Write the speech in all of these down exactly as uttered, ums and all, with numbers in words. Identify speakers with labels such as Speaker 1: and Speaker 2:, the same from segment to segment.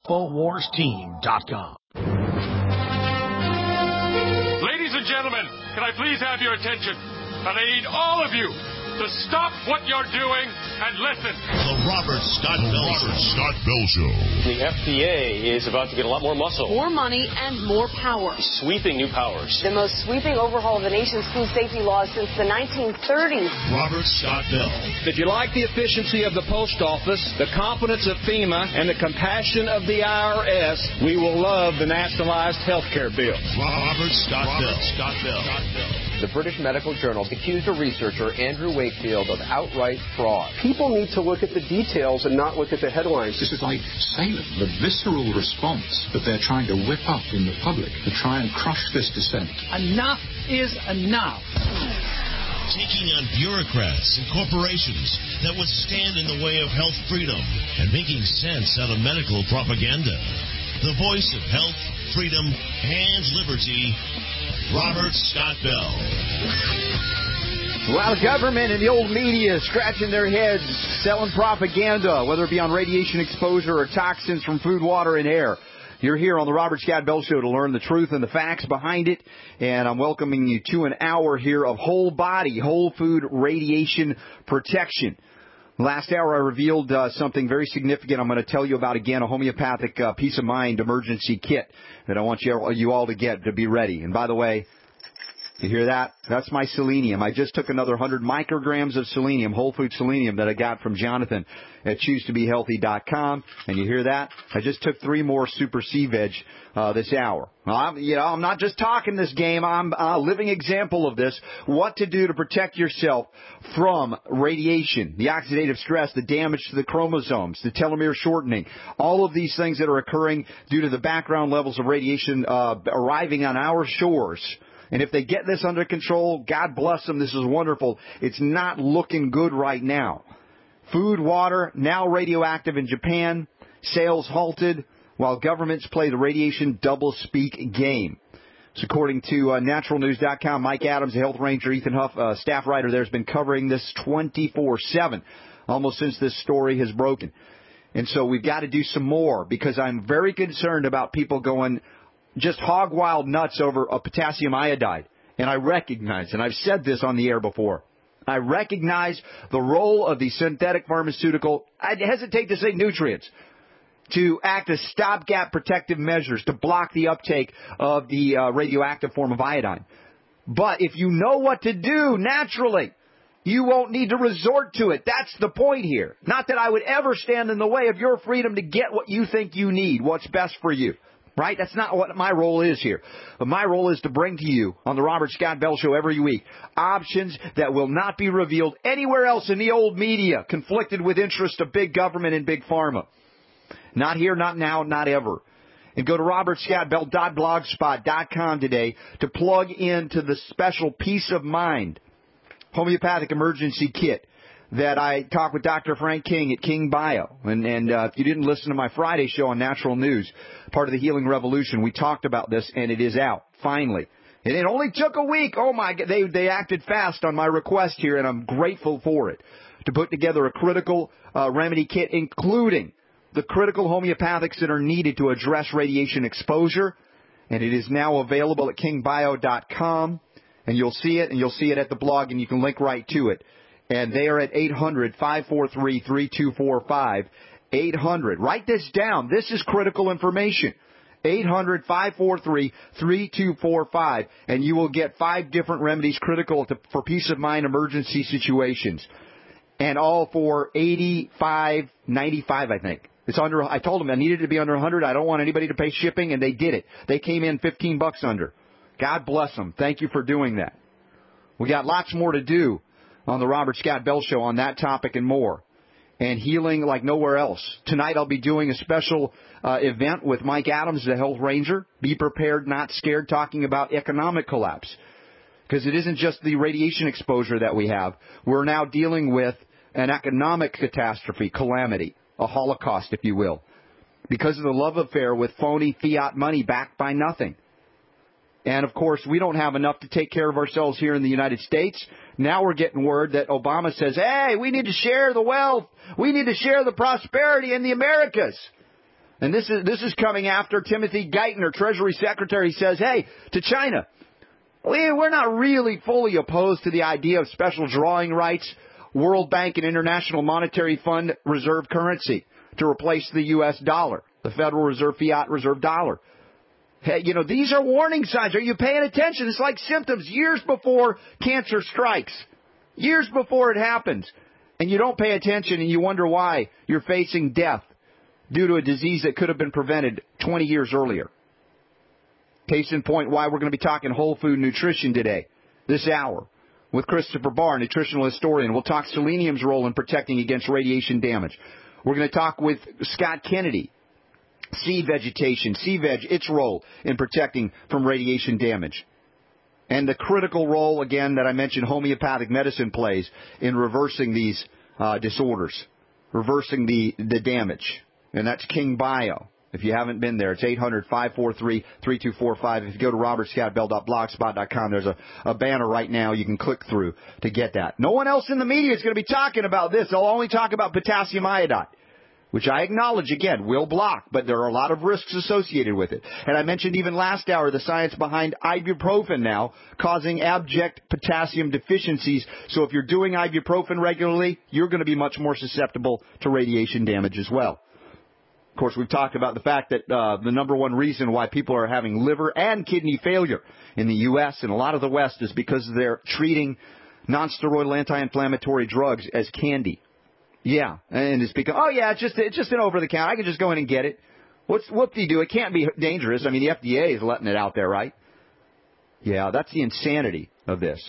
Speaker 1: InfoWars Team dot com.
Speaker 2: Ladies and gentlemen, can I please have your attention? And I need all of you to stop what you're doing and listen.
Speaker 3: The Robert Scott Bell Robert Scott Bell Show.
Speaker 4: The F D A is about to get a lot more muscle.
Speaker 5: More money and more power.
Speaker 4: Sweeping new powers.
Speaker 5: The most sweeping overhaul of the nation's food safety laws since the nineteen thirties.
Speaker 3: Robert Scott Bell.
Speaker 6: If you like the efficiency of the post office, the competence of FEMA, and the compassion of the I R S, we will love the nationalized health care bill.
Speaker 3: Robert Scott Bell. Robert Scott Bell.
Speaker 7: The British Medical Journal accused a researcher, Andrew Wakefield, of outright fraud.
Speaker 8: People need to look at the details and not look at the headlines.
Speaker 9: This is like Salem, the visceral response that they're trying to whip up in the public to try and crush this dissent.
Speaker 10: Enough is enough.
Speaker 3: Taking on bureaucrats and corporations that would stand in the way of health freedom and making sense out of medical propaganda. The voice of health, freedom, and liberty, Robert Scott Bell.
Speaker 11: While the government and the old media scratching their heads, selling propaganda, whether it be on radiation exposure or toxins from food, water, and air. You're here on the Robert Scott Bell Show to learn the truth and the facts behind it. And I'm welcoming you to an hour here of whole body, whole food radiation protection. Last hour I revealed uh, something very significant I'm going to tell you about again, a homeopathic uh, peace of mind emergency kit that I want you, you all to get to be ready. And by the way, you hear that? That's my selenium. I just took another one hundred micrograms of selenium, whole food selenium, that I got from Jonathan at choose to be healthy dot com. And you hear that? I just took three more Super C-Veg uh, this hour. Well, I'm, you know, I'm not just talking this game. I'm a living example of this. What to do to protect yourself from radiation, the oxidative stress, the damage to the chromosomes, the telomere shortening, all of these things that are occurring due to the background levels of radiation uh, arriving on our shores. And if they get this under control, God bless them, this is wonderful. It's not looking good right now. Food, water, now radioactive in Japan. Sales halted while governments play the radiation double-speak game. So according to uh, natural news dot com, Mike Adams, the health ranger, Ethan Huff, uh, staff writer there, has been covering this twenty-four seven, almost since this story has broken. And so we've got to do some more because I'm very concerned about people going just hog wild nuts over a potassium iodide. And I recognize, and I've said this on the air before, I recognize the role of the synthetic pharmaceutical, I hesitate to say nutrients, to act as stopgap protective measures to block the uptake of the uh, radioactive form of iodine. But if you know what to do naturally, you won't need to resort to it. That's the point here. Not that I would ever stand in the way of your freedom to get what you think you need, what's best for you. Right? That's not what my role is here. But my role is to bring to you on the Robert Scott Bell Show every week options that will not be revealed anywhere else in the old media, conflicted with interest of big government and big pharma. Not here, not now, not ever. And go to robert scott bell dot blogspot dot com today to plug into the special Peace of Mind homeopathic emergency kit that I talked with Doctor Frank King at King Bio. And, and uh, if you didn't listen to my Friday show on Natural News, part of the Healing Revolution, we talked about this, and it is out, finally. And it only took a week. Oh, my God. They, they acted fast on my request here, and I'm grateful for it, to put together a critical uh, remedy kit, including the critical homeopathics that are needed to address radiation exposure. And it is now available at king bio dot com. And you'll see it, and you'll see it at the blog, and you can link right to it. And they are at eight hundred, five four three, three two four five. eight hundred. Write this down. This is critical information. eight hundred, five four three, three two four five. And you will get five different remedies critical to, for peace of mind emergency situations. And all for eighty-five ninety-five, I think. It's under. I told them I needed it to be under one hundred. I don't want anybody to pay shipping, and they did it. They came in fifteen bucks under. God bless them. Thank you for doing that. We got lots more to do on the Robert Scott Bell Show on that topic and more. And healing like nowhere else. Tonight I'll be doing a special uh, event with Mike Adams, the health ranger. Be prepared, not scared, talking about economic collapse. Because it isn't just the radiation exposure that we have. We're now dealing with an economic catastrophe, calamity, a holocaust, if you will. Because of the love affair with phony fiat money backed by nothing. And, of course, we don't have enough to take care of ourselves here in the United States. Now we're getting word that Obama says, hey, we need to share the wealth. We need to share the prosperity in the Americas. And this is this is coming after Timothy Geithner, Treasury Secretary, says, hey, to China, we, we're not really fully opposed to the idea of special drawing rights, World Bank and International Monetary Fund reserve currency to replace the U S dollar, the Federal Reserve fiat reserve dollar. Hey, you know, these are warning signs. Are you paying attention? It's like symptoms years before cancer strikes, years before it happens. And you don't pay attention and you wonder why you're facing death due to a disease that could have been prevented twenty years earlier. Case in point, why we're going to be talking whole food nutrition today, this hour, with Christopher Barr, nutritional historian. We'll talk selenium's role in protecting against radiation damage. We're going to talk with Scott Kennedy, sea vegetation, sea veg, its role in protecting from radiation damage. And the critical role, again, that I mentioned homeopathic medicine plays in reversing these uh, disorders, reversing the, the damage. And that's King Bio. If you haven't been there, it's eight hundred, five four three, three two four five. If you go to robert scott bell dot blogspot dot com, there's a, a banner right now you can click through to get that. No one else in the media is going to be talking about this. They'll only talk about potassium iodide, which I acknowledge, again, will block, but there are a lot of risks associated with it. And I mentioned even last hour the science behind ibuprofen now causing abject potassium deficiencies. So if you're doing ibuprofen regularly, you're going to be much more susceptible to radiation damage as well. Of course, we've talked about the fact that uh, the number one reason why people are having liver and kidney failure in the U S and a lot of the West is because they're treating nonsteroidal anti-inflammatory drugs as candy. Yeah, and it's because, oh, yeah, it's just it's just an over-the-counter. I can just go in and get it. What's whoop-de-doo? It can't be dangerous. I mean, the F D A is letting it out there, right? Yeah, that's the insanity of this.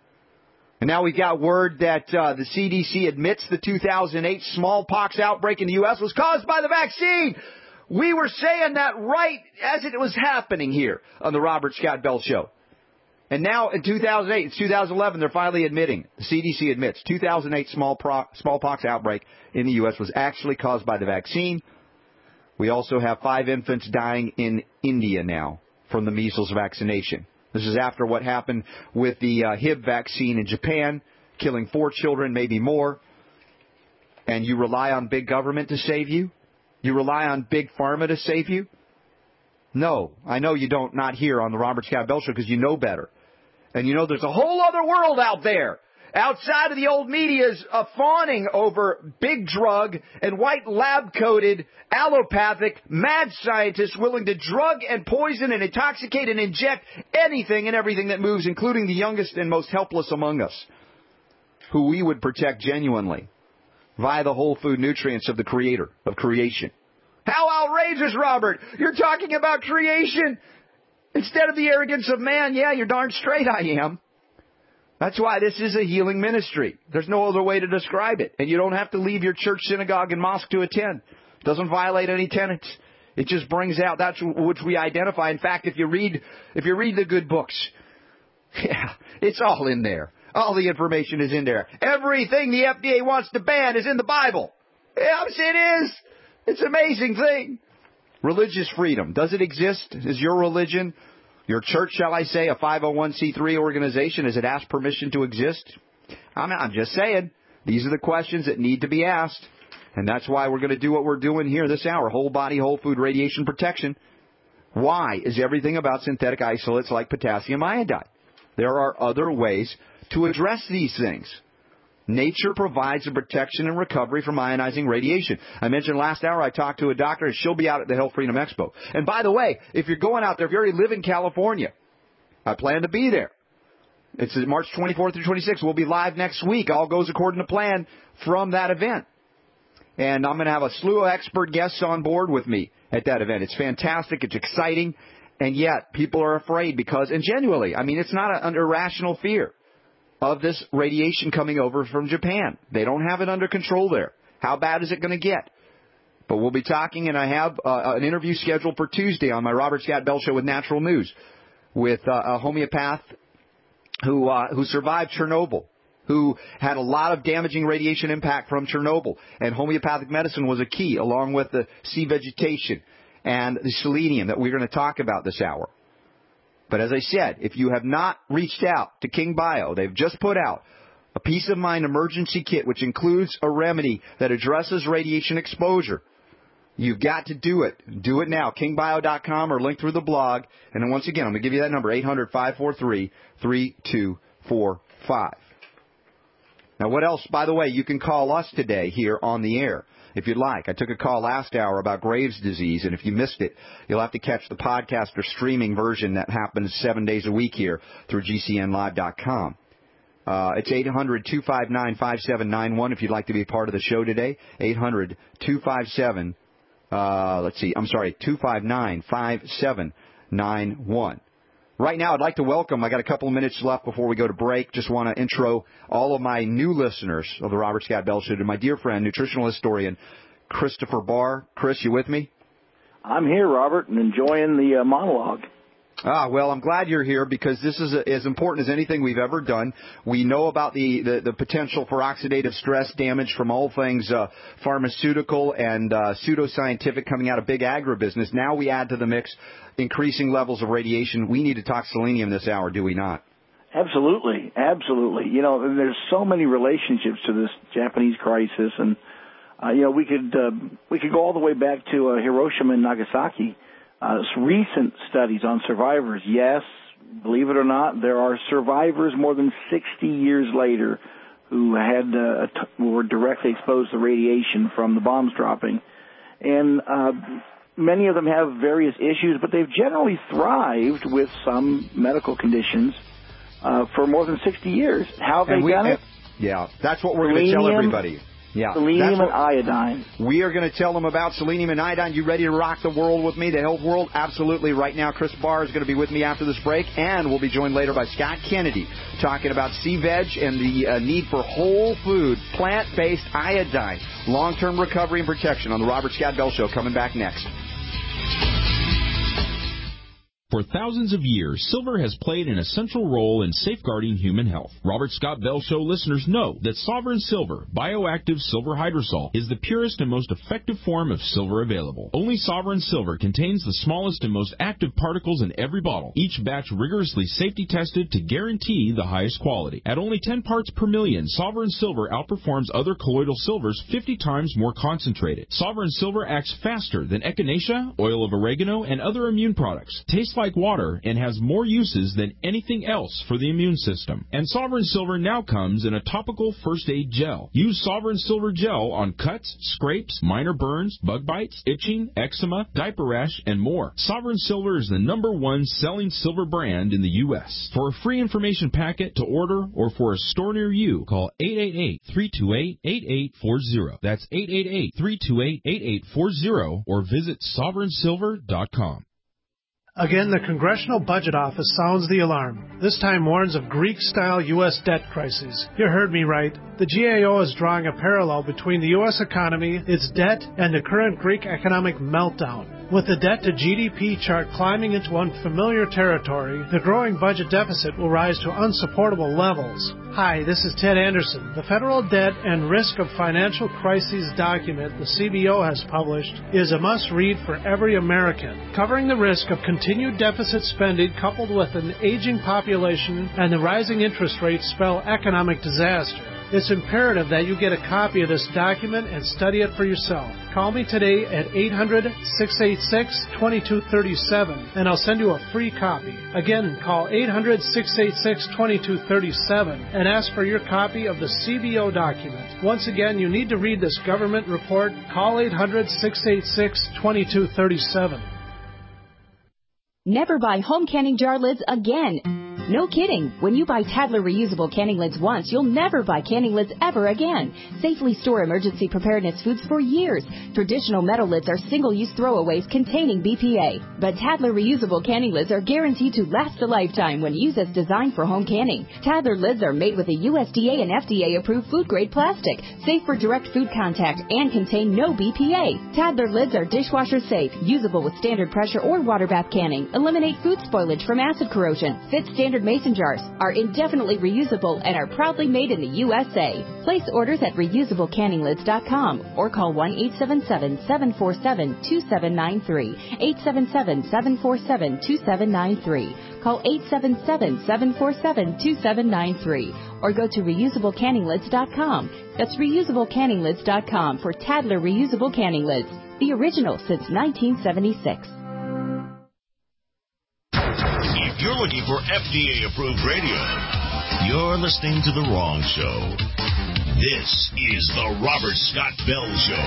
Speaker 11: And now we got word that uh, the C D C admits the two thousand eight smallpox outbreak in the U S was caused by the vaccine. We were saying that right as it was happening here on the Robert Scott Bell Show. And now in two thousand eight, it's two thousand eleven, they're finally admitting, the C D C admits, two thousand eight small pro, smallpox outbreak in the U S was actually caused by the vaccine. We also have five infants dying in India now from the measles vaccination. This is after what happened with the uh, H I V vaccine in Japan, killing four children, maybe more. And you rely on big government to save you? You rely on big pharma to save you? No, I know you don't, not here on the Robert Scott Bell Show, because you know better. And you know there's a whole other world out there, outside of the old media's uh, fawning over big drug and white lab-coated, allopathic, mad scientists willing to drug and poison and intoxicate and inject anything and everything that moves, including the youngest and most helpless among us, who we would protect genuinely via the whole food nutrients of the Creator, of creation. How outrageous, Robert! You're talking about creation instead of the arrogance of man. Yeah, you're darn straight I am. That's why this is a healing ministry. There's no other way to describe it. And you don't have to leave your church, synagogue, and mosque to attend. It doesn't violate any tenets. It just brings out that which we identify. In fact, if you read, if you read the good books, yeah, it's all in there. All the information is in there. Everything the F D A wants to ban is in the Bible. Yes, it is. It's an amazing thing. Religious freedom. Does it exist? Is your religion, your church, shall I say, a five oh one c three organization? Has it asked permission to exist? I'm, I'm just saying. These are the questions that need to be asked. And that's why we're going to do what we're doing here this hour. Whole body, whole food radiation protection. Why is everything about synthetic isolates like potassium iodide? There are other ways to address these things. Nature provides a protection and recovery from ionizing radiation. I mentioned last hour I talked to a doctor, and she'll be out at the Health Freedom Expo. And by the way, if you're going out there, if you already live in California, I plan to be there. It's March twenty-fourth through twenty-sixth. We'll be live next week. All goes according to plan from that event. And I'm going to have a slew of expert guests on board with me at that event. It's fantastic. It's exciting. And yet people are afraid because, and genuinely, I mean, it's not an irrational fear of this radiation coming over from Japan. They don't have it under control there. How bad is it going to get? But we'll be talking, and I have uh, an interview scheduled for Tuesday on my Robert Scott Bell Show with Natural News with uh, a homeopath who uh, who survived Chernobyl, who had a lot of damaging radiation impact from Chernobyl. And homeopathic medicine was a key, along with the sea vegetation and the selenium that we're going to talk about this hour. But as I said, if you have not reached out to King Bio, they've just put out a Peace of Mind emergency kit, which includes a remedy that addresses radiation exposure. You've got to do it. Do it now. king bio dot com or link through the blog. And then once again, I'm going to give you that number, eight hundred, five four three, three two four five. Now, what else? By the way, you can call us today here on the air if you'd like. I took a call last hour about Graves' disease, and if you missed it, you'll have to catch the podcast or streaming version that happens seven days a week here through G C N live dot com. Uh, it's eight hundred, two five nine, five seven nine one if you'd like to be a part of the show today. eight hundred, two five seven, uh, let's see, I'm sorry, two five nine, five seven nine one. Right now, I'd like to welcome, I got a couple of minutes left before we go to break. Just want to intro all of my new listeners of the Robert Scott Bell Show to my dear friend, nutritional historian Christopher Barr. Chris, you with me?
Speaker 12: I'm here, Robert, and enjoying the uh, monologue.
Speaker 11: Ah, well, I'm glad you're here because this is a, as important as anything we've ever done. We know about the, the, the potential for oxidative stress damage from all things uh, pharmaceutical and uh, pseudoscientific coming out of big agribusiness. Now we add to the mix increasing levels of radiation. We need to talk selenium this hour, do we not?
Speaker 12: Absolutely, absolutely. You know, there's so many relationships to this Japanese crisis, and uh, you know, we could uh, we could go all the way back to uh, Hiroshima and Nagasaki. Uh, recent studies on survivors. Yes, believe it or not, there are survivors more than sixty years later who had uh, t- were directly exposed to radiation from the bombs dropping, and uh, many of them have various issues, but they've generally thrived with some medical conditions uh, for more than sixty years. How have they
Speaker 11: we,
Speaker 12: done it?
Speaker 11: Yeah, that's what we're going to tell everybody. Yeah,
Speaker 12: selenium
Speaker 11: what,
Speaker 12: and iodine.
Speaker 11: We are going to tell them about selenium and iodine. You ready to rock the world with me, the health world? Absolutely. Right now, Chris Barr is going to be with me after this break, and we'll be joined later by Scott Kennedy talking about C-Veg and the uh, need for whole food, plant-based iodine, long-term recovery and protection on the Robert Scott Bell Show. Coming back next.
Speaker 13: For thousands of years, silver has played an essential role in safeguarding human health. Robert Scott Bell Show listeners know that Sovereign Silver, bioactive silver hydrosol, is the purest and most effective form of silver available. Only Sovereign Silver contains the smallest and most active particles in every bottle, each batch rigorously safety tested to guarantee the highest quality. At only ten parts per million, Sovereign Silver outperforms other colloidal silvers fifty times more concentrated. Sovereign Silver acts faster than echinacea, oil of oregano, and other immune products. Tastes like water and has more uses than anything else for the immune system. And Sovereign Silver now comes in a topical first aid gel. Use Sovereign Silver gel on cuts, scrapes, minor burns, bug bites, itching, eczema, diaper rash, and more. Sovereign Silver is the number one selling silver brand in the U S For a free information packet to order or for a store near you, call eight eight eight, three two eight, eight eight four zero. That's eight eight eight, three two eight, eight eight four zero or visit sovereign silver dot com.
Speaker 14: Again, the Congressional Budget Office sounds the alarm. This time warns of Greek-style U S debt crises. You heard me right. The G A O is drawing a parallel between the U S economy, its debt, and the current Greek economic meltdown. With the debt-to-G D P chart climbing into unfamiliar territory, the growing budget deficit will rise to unsupportable levels. Hi, this is Ted Anderson. The Federal Debt and Risk of Financial Crises document the C B O has published is a must-read for every American, covering the risk of continued deficit spending coupled with an aging population and the rising interest rates spell economic disaster. It's imperative that you get a copy of this document and study it for yourself. Call me today at eight hundred, six eight six, two two three seven and I'll send you a free copy. Again, call eight hundred, six eight six, two two three seven and ask for your copy of the C B O document. Once again, you need to read this government report. Call eight hundred, six eight six, two two three seven.
Speaker 15: Never buy home canning jar lids again. No kidding. When you buy Tadler reusable canning lids once, you'll never buy canning lids ever again. Safely store emergency preparedness foods for years. Traditional metal lids are single-use throwaways containing B P A. But Tadler reusable canning lids are guaranteed to last a lifetime when used as designed for home canning. Tadler lids are made with a U S D A and F D A-approved food-grade plastic, safe for direct food contact, and contain no B P A. Tadler lids are dishwasher safe, usable with standard pressure or water bath canning, eliminate food spoilage from acid corrosion, fit standard mason jars, are indefinitely reusable, and are proudly made in the U S A. Place orders at reusable canning lids dot com or call one eight seven seven, seven four seven, two seven nine three, eight seven seven, seven four seven, two seven nine three. Call eight seven seven, seven four seven, two seven nine three or go to reusable canning lids dot com. That's reusable canning lids dot com for Tadler reusable canning lids. the original since nineteen seventy-six.
Speaker 3: If you're looking for F D A-approved radio, you're listening to the wrong show. This is the Robert Scott Bell Show.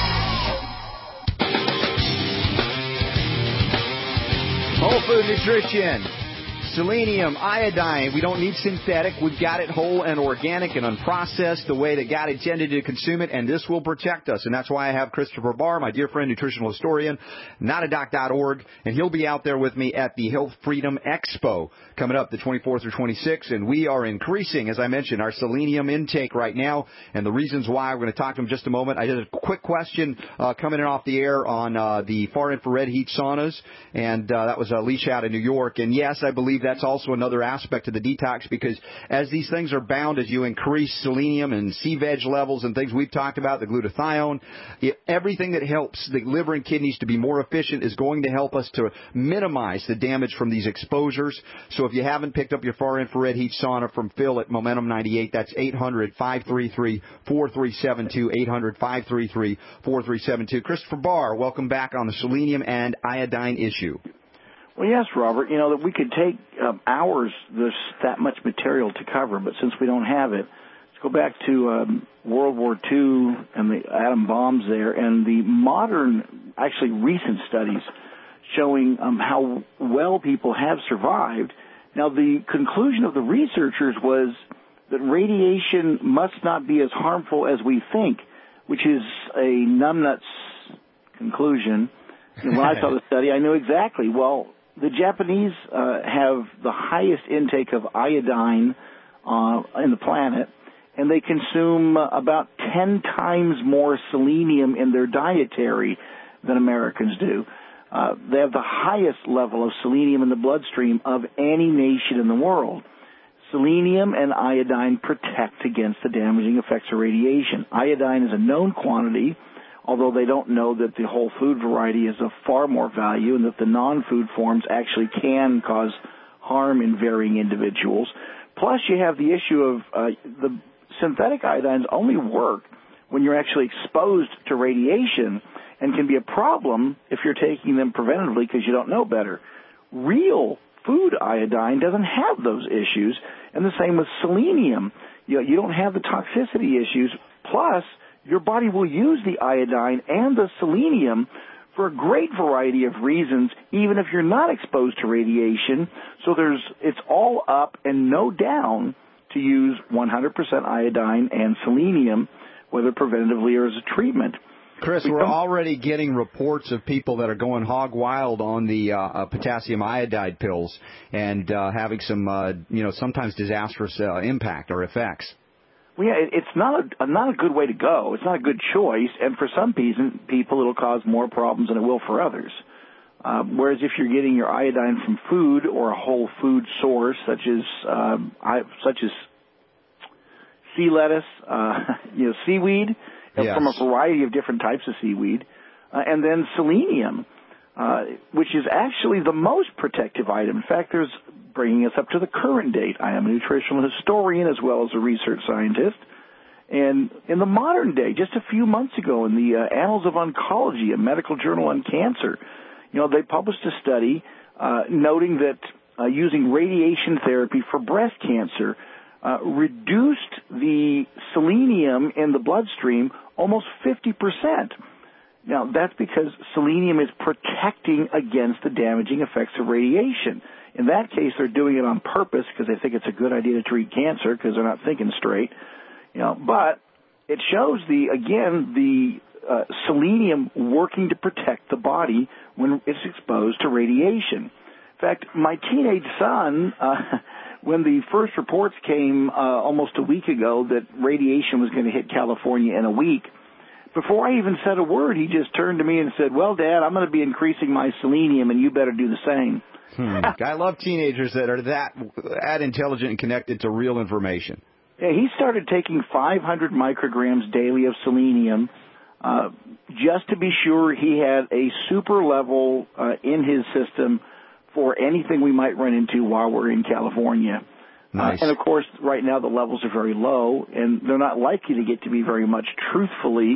Speaker 11: Whole food nutrition. Selenium, iodine. We don't need synthetic. We've got it whole and organic and unprocessed the way that God intended to consume it, and this will protect us. And that's why I have Christopher Barr, my dear friend, nutritional historian, not a doc dot org, and he'll be out there with me at the Health Freedom Expo coming up the twenty-fourth through twenty-sixth, and we are increasing, as I mentioned, our selenium intake right now, and the reasons why. We're going to talk to him in just a moment. I did a quick question uh, coming in off the air on uh, the far infrared heat saunas, and uh, that was Alicia out of New York, and yes, I believe that's also another aspect of the detox, because as these things are bound, as you increase selenium and C veg levels and things we've talked about, the glutathione, it, everything that helps the liver and kidneys to be more efficient is going to help us to minimize the damage from these exposures. So if you haven't picked up your far infrared heat sauna from Phil at Momentum ninety-eight, that's eight hundred, five three three, four three seven two, eight hundred, five three three, four three seven two. Christopher Barr, welcome back on the selenium and iodine issue.
Speaker 12: Well, yes, Robert. You know, that we could take um, hours, there's that much material to cover, but since we don't have it, let's go back to um, World War Two and the atom bombs there, and the modern, actually recent studies showing um, how well people have survived. Now, the conclusion of the researchers was that radiation must not be as harmful as we think, which is a numbnuts conclusion. And when I saw the study, I knew exactly. Well, the Japanese uh, have the highest intake of iodine uh, in the planet, and they consume uh, about ten times more selenium in their dietary than Americans do. Uh, they have the highest level of selenium in the bloodstream of any nation in the world. Selenium and iodine protect against the damaging effects of radiation. Iodine is a known quantity, although they don't know that the whole food variety is of far more value and that the non-food forms actually can cause harm in varying individuals. Plus, you have the issue of uh, the synthetic iodines only work when you're actually exposed to radiation and can be a problem if you're taking them preventatively because you don't know better. Real food iodine doesn't have those issues, and the same with selenium. You know, you don't have the toxicity issues. Plus, your body will use the iodine and the selenium for a great variety of reasons, even if you're not exposed to radiation. So there's, it's all up and no down to use one hundred percent iodine and selenium, whether preventatively or as a treatment.
Speaker 11: Chris, we're already getting reports of people that are going hog wild on the uh, potassium iodide pills and uh, having some, uh, you know, sometimes disastrous uh, impact or effects.
Speaker 12: Well, yeah, it's not a not a good way to go. It's not a good choice, and for some people, it'll cause more problems than it will for others. Uh, whereas if you're getting your iodine from food or a whole food source, such as uh, such as sea lettuce, uh, you know, seaweed, yes. from a variety of different types of seaweed, uh, and then selenium, uh, which is actually the most protective item. In fact, there's bringing us up to the current date. I am a nutritional historian as well as a research scientist. And in the modern day, just a few months ago in the uh, Annals of Oncology, a medical journal on cancer, you know, they published a study uh, noting that uh, using radiation therapy for breast cancer uh, reduced the selenium in the bloodstream almost fifty percent. Now, that's because selenium is protecting against the damaging effects of radiation. In that case, they're doing it on purpose because they think it's a good idea to treat cancer because they're not thinking straight. You know, but it shows the again the uh, selenium working to protect the body when it's exposed to radiation. In fact, my teenage son, uh, when the first reports came uh, almost a week ago that radiation was going to hit California in a week, before I even said a word, he just turned to me and said, "Well, Dad, I'm going to be increasing my selenium, and you better do the same."
Speaker 11: Hmm. I love teenagers that are that that intelligent and connected to real information.
Speaker 12: Yeah, he started taking five hundred micrograms daily of selenium uh, just to be sure he had a super level uh, in his system for anything we might run into while we're in California.
Speaker 11: Nice.
Speaker 12: Uh, and, of course, right now the levels are very low, and they're not likely to get to be very much truthfully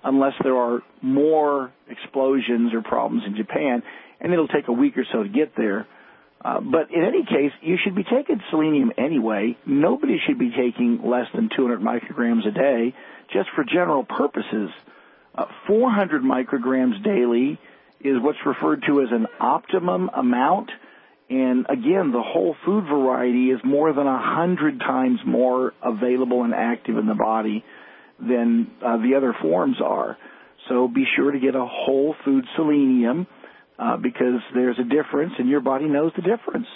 Speaker 12: unless there are more explosions or problems in Japan, and it'll take a week or so to get there. Uh, but in any case, you should be taking selenium anyway. Nobody should be taking less than two hundred micrograms a day, just for general purposes. Uh, four hundred micrograms daily is what's referred to as an optimum amount. And again, the whole food variety is more than one hundred times more available and active in the body than uh, the other forms are. So be sure to get a whole food selenium uh, because there's a difference, and your body knows the difference.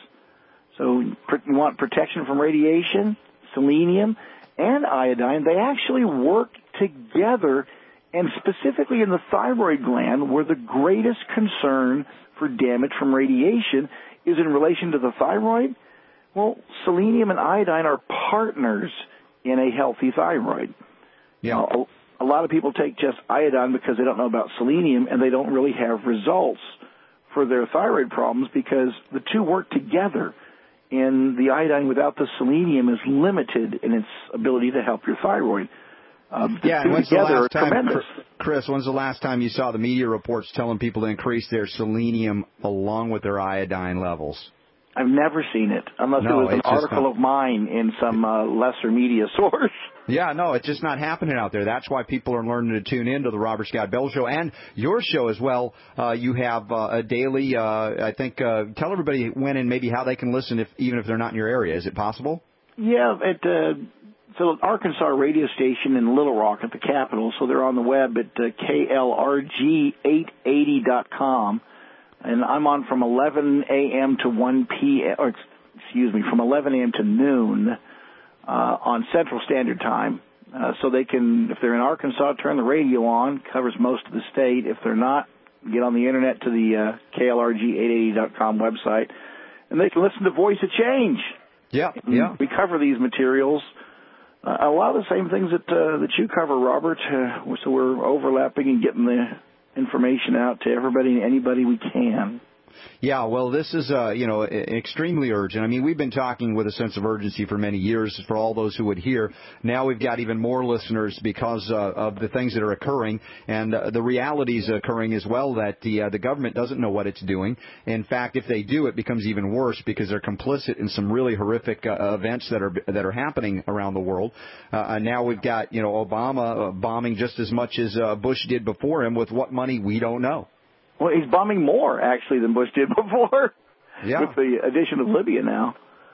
Speaker 12: So you want protection from radiation, selenium, and iodine. They actually work together, and specifically in the thyroid gland, where the greatest concern for damage from radiation is in relation to the thyroid. Well, selenium and iodine are partners in a healthy thyroid.
Speaker 11: Yeah.
Speaker 12: Now, a lot of people take just iodine because they don't know about selenium, and they don't really have results for their thyroid problems because the two work together, and the iodine without the selenium is limited in its ability to help your thyroid. Uh, the
Speaker 11: yeah,
Speaker 12: two
Speaker 11: and when's
Speaker 12: together
Speaker 11: the last
Speaker 12: are
Speaker 11: time,
Speaker 12: tremendous.
Speaker 11: Chris, when's the last time you saw the media reports telling people to increase their selenium along with their iodine levels?
Speaker 12: I've never seen it, unless
Speaker 11: no,
Speaker 12: it was an article
Speaker 11: not...
Speaker 12: of mine in some uh, lesser media source.
Speaker 11: Yeah, no, it's just not happening out there. That's why people are learning to tune in to the Robert Scott Bell Show and your show as well. Uh, you have uh, a daily, uh, I think, uh, tell everybody when and maybe how they can listen, if even if they're not in your area. Is it possible?
Speaker 12: Yeah, at uh, so Arkansas radio station in Little Rock at the Capitol, so they're on the web at uh, K L R G eight eighty dot com. And I'm on from eleven a.m. to one p.m., or excuse me, from eleven a.m. to noon uh, on Central Standard Time. Uh, so they can, if they're in Arkansas, turn the radio on, covers most of the state. If they're not, get on the Internet to the uh, K L R G eight eighty dot com website, and they can listen to Voice of Change.
Speaker 11: Yeah, yeah.
Speaker 12: We cover these materials. Uh, a lot of the same things that uh, that you cover, Robert, uh, so we're overlapping and getting the information out to everybody and anybody we can.
Speaker 11: Yeah, well, this is, uh, you know, extremely urgent. I mean, we've been talking with a sense of urgency for many years for all those who would hear. Now we've got even more listeners because uh, of the things that are occurring and uh, the realities occurring as well that the uh, the government doesn't know what it's doing. In fact, if they do, it becomes even worse because they're complicit in some really horrific uh, events that are that are happening around the world. Uh, and now we've got, you know, Obama uh, bombing just as much as uh, Bush did before him with what money we don't know.
Speaker 12: Well, he's bombing more, actually, than Bush did before,
Speaker 11: yeah.
Speaker 12: with the addition of Libya now.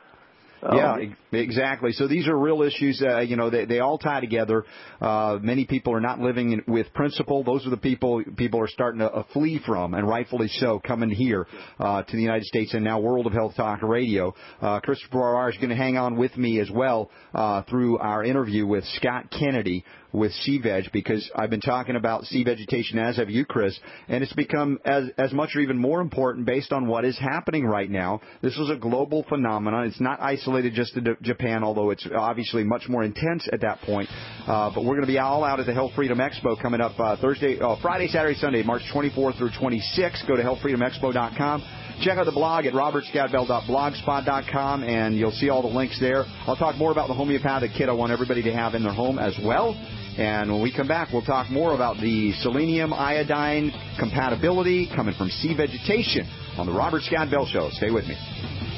Speaker 12: So.
Speaker 11: Yeah, exactly. So these are real issues. Uh, you know, they, they all tie together. Uh, many people are not living in, with principle. Those are the people people are starting to uh, flee from, and rightfully so, coming here uh, to the United States and now World of Health Talk Radio. Uh, Christopher Barr is going to hang on with me as well uh, through our interview with Scott Kennedy with C-Veg, because I've been talking about C-Vegetation, as have you, Chris, and it's become as as much or even more important based on what is happening right now. This is a global phenomenon. It's not isolated just to Japan, although it's obviously much more intense at that point. Uh, but we're going to be all out at the Health Freedom Expo coming up uh, Thursday, uh, Friday, Saturday, Sunday, March twenty-fourth through twenty-sixth. Go to health freedom expo dot com. Check out the blog at robert scott bell dot blogspot dot com, and you'll see all the links there. I'll talk more about the homeopathic kit I want everybody to have in their home as well. And when we come back, we'll talk more about the selenium-iodine compatibility coming from C-Vegetation on the Robert Scott Bell Show. Stay with me.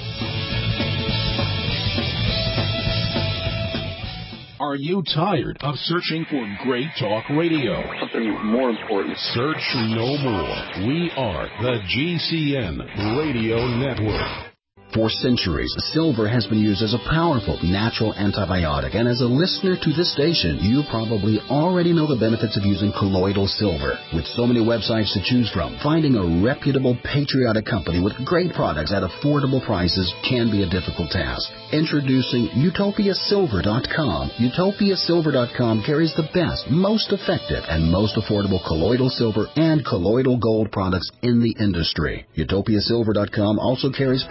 Speaker 1: Are you tired of searching for great talk radio?
Speaker 8: Something more important.
Speaker 1: Search no more. We are the G C N Radio Network.
Speaker 16: For centuries, silver has been used as a powerful natural antibiotic, and as a listener to this station, you probably already know the benefits of using colloidal silver. With so many websites to choose from, finding a reputable, patriotic company with great products at affordable prices can be a difficult task. Introducing Utopia Silver dot com. Utopia Silver dot com carries the best, most effective, and most affordable colloidal silver and colloidal gold products in the industry. Utopia Silver dot com also carries products to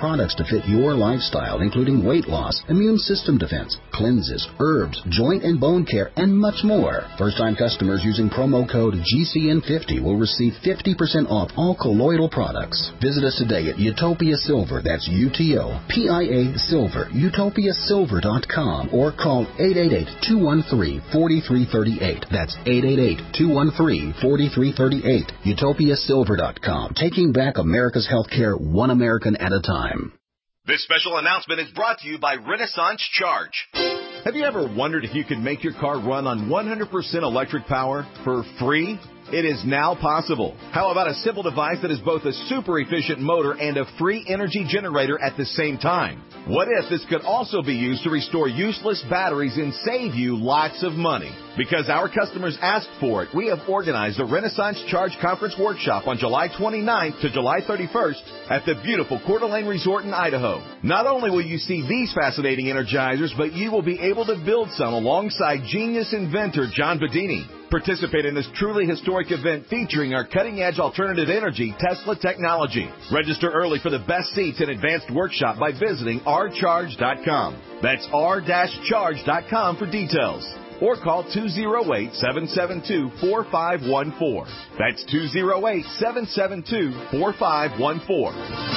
Speaker 16: fit your lifestyle, including weight loss, immune system defense, cleanses, herbs, joint and bone care, and much more. First-time customers using promo code G C N fifty will receive fifty percent off all colloidal products. Visit us today at Utopia Silver, that's U T O P I A Silver, utopia silver dot com, or call eight eight eight, two one three, four three three eight. That's eight eight eight, two one three, four three three eight. utopia silver dot com. Taking back America's healthcare one American at a time.
Speaker 17: This special announcement is brought to you by Renaissance Charge. Have you ever wondered if you could make your car run on one hundred percent electric power for free? It is now possible. How about a simple device that is both a super efficient motor and a free energy generator at the same time? What if this could also be used to restore useless batteries and save you lots of money? Because our customers asked for it, we have organized a Renaissance Charge Conference Workshop on July twenty-ninth to July thirty-first at the beautiful Coeur d'Alene Resort in Idaho. Not only will you see these fascinating energizers, but you will be able to build some alongside genius inventor John Bedini. Participate in this truly historic event featuring our cutting-edge alternative energy Tesla technology. Register early for the best seats and advanced workshop by visiting r charge dot com. That's r charge dot com for details. Or call two oh eight, seven seven two, four five one four. That's two oh eight, seven seven two, four five one four.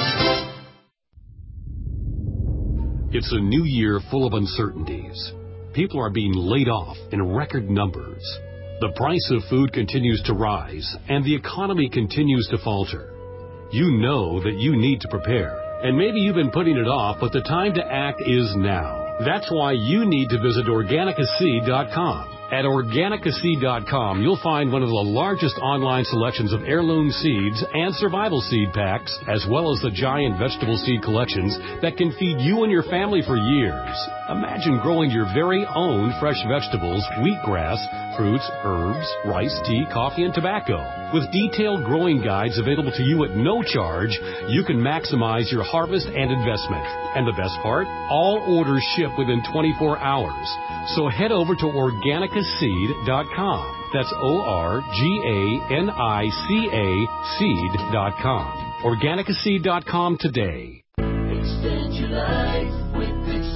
Speaker 18: It's a new year full of uncertainties. People are being laid off in record numbers. The price of food continues to rise, and the economy continues to falter. You know that you need to prepare, and maybe you've been putting it off, but the time to act is now. That's why you need to visit organica seed dot com. At organica seed dot com, you'll find one of the largest online selections of heirloom seeds and survival seed packs, as well as the giant vegetable seed collections that can feed you and your family for years. Imagine growing your very own fresh vegetables, wheatgrass, fruits, herbs, rice, tea, coffee, and tobacco. With detailed growing guides available to you at no charge, you can maximize your harvest and investment. And the best part? All orders ship within twenty-four hours. So head over to organica seed dot com. That's O R G A N I C A seed dot com. organica seed dot com today.
Speaker 19: Extend your life with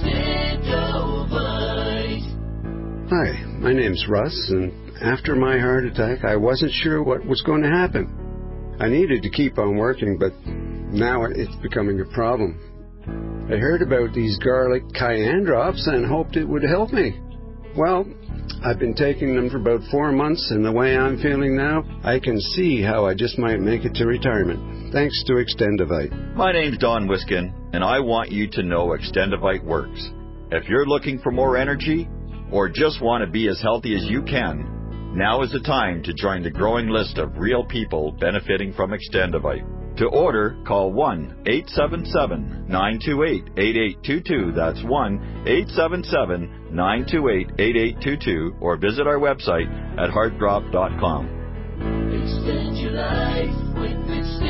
Speaker 19: Extendovite.
Speaker 20: Hi, my name's Russ, and after my heart attack, I wasn't sure what was going to happen. I needed to keep on working, but now it's becoming a problem. I heard about these garlic cayenne drops and hoped it would help me. Well, I've been taking them for about four months, and the way I'm feeling now, I can see how I just might make it to retirement. Thanks to Extendovite.
Speaker 21: My name's Don Wiskin, and I want you to know Extendovite works. If you're looking for more energy, or just want to be as healthy as you can, now is the time to join the growing list of real people benefiting from Extendovite. To order, call one eight seven seven, nine two eight, eight eight two two. That's one eight seven seven, nine two eight, eight eight two two, or visit our website at heart drop dot com.
Speaker 19: Extend your life with